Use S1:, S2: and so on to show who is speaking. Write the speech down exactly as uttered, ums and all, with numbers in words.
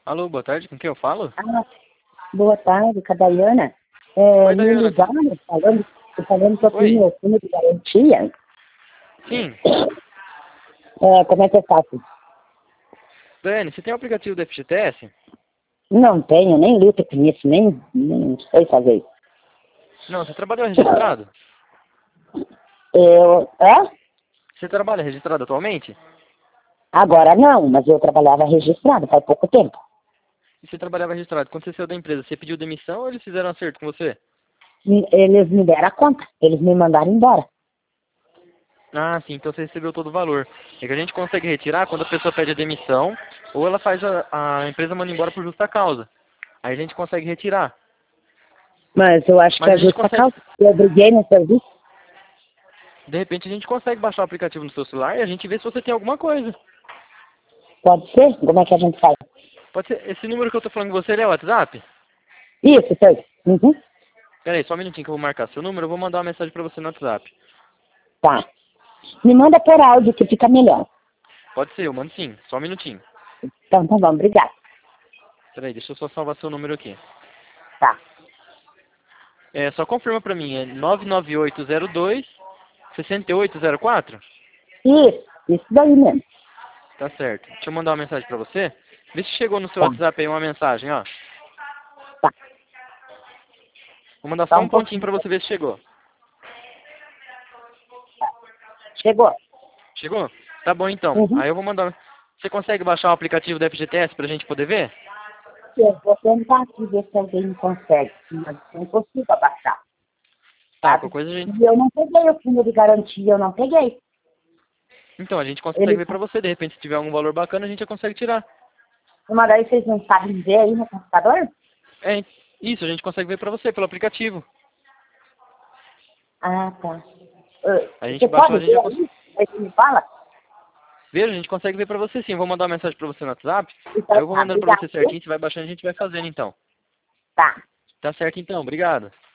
S1: Alô, boa tarde, com quem eu falo?
S2: Ah, boa tarde, com a Daiana. É,
S1: Oi,
S2: me
S1: Daiana.
S2: ligaram falando, falando que eu tenho
S1: Oi.
S2: meu fundo de garantia.
S1: Sim.
S2: É, como é que eu faço?
S1: Daiane, você tem o aplicativo do F G T S?
S2: Não tenho, nem luta com isso, nem, nem sei fazer isso.
S1: Não, você trabalhou registrado?
S2: Eu, é?
S1: Você trabalha registrado atualmente?
S2: Agora não, mas eu trabalhava registrado faz pouco tempo.
S1: E você trabalhava registrado, quando você saiu da empresa, você pediu demissão ou eles fizeram acerto com você?
S2: E eles me deram a conta, eles me mandaram embora.
S1: Ah, sim, então você recebeu todo o valor. É que a gente consegue retirar quando a pessoa pede a demissão ou ela faz a, a empresa manda embora por justa causa. Aí a gente consegue retirar.
S2: Mas eu acho que
S1: Mas
S2: é
S1: a gente
S2: justa
S1: consegue,
S2: causa. Eu briguei no serviço.
S1: de repente a gente consegue baixar o aplicativo no seu celular e a gente vê se você tem alguma coisa.
S2: Pode ser? Como é que a gente faz?
S1: Pode ser, esse número que eu tô falando com você, ele é o WhatsApp?
S2: Isso, sei. Uhum.
S1: Pera aí, só um minutinho que eu vou marcar seu número, eu vou mandar uma mensagem pra você no WhatsApp.
S2: Tá. Me manda por áudio que fica melhor.
S1: Pode ser, eu mando sim, só um minutinho.
S2: Então, tá bom, obrigado.
S1: Pera aí, deixa eu só salvar seu número aqui.
S2: Tá.
S1: É, só confirma pra mim, é nove nove oito zero dois, seis oito zero quatro?
S2: Isso, isso daí mesmo.
S1: Tá certo. Deixa eu mandar uma mensagem pra você. Vê se chegou no seu
S2: Tá,
S1: WhatsApp aí uma mensagem, ó.
S2: tá.
S1: Vou mandar
S2: Tá
S1: só
S2: um
S1: um pontinho
S2: pouquinho.
S1: pra você ver se chegou.
S2: Chegou.
S1: Chegou? Tá bom então.
S2: Uhum.
S1: Aí eu vou mandar. Você consegue baixar o aplicativo do F G T S pra gente poder ver?
S2: Eu vou tentar aqui ver se alguém consegue, mas não consigo abaixar,
S1: Tá,
S2: sabe?
S1: qualquer coisa a gente.
S2: E eu não peguei o fundo de garantia, eu não peguei.
S1: Então, a gente consegue
S2: Ele,
S1: ver pra você. De repente, se tiver algum valor bacana, a gente já consegue tirar.
S2: uma daí vocês não sabem ver aí no computador?
S1: É, isso, a gente consegue ver pra você pelo aplicativo.
S2: Ah, tá. Ah,
S1: A gente
S2: você
S1: baixou,
S2: pode
S1: a gente
S2: ver
S1: já consegue.
S2: aí? Aí você me fala?
S1: Veja, a gente consegue ver pra você sim. Eu vou mandar uma mensagem pra você no WhatsApp. Aí
S2: Então
S1: eu vou
S2: tá,
S1: mandando pra
S2: obrigado.
S1: você certinho, você vai baixando e a gente vai fazendo então.
S2: Tá.
S1: Tá certo então, obrigado.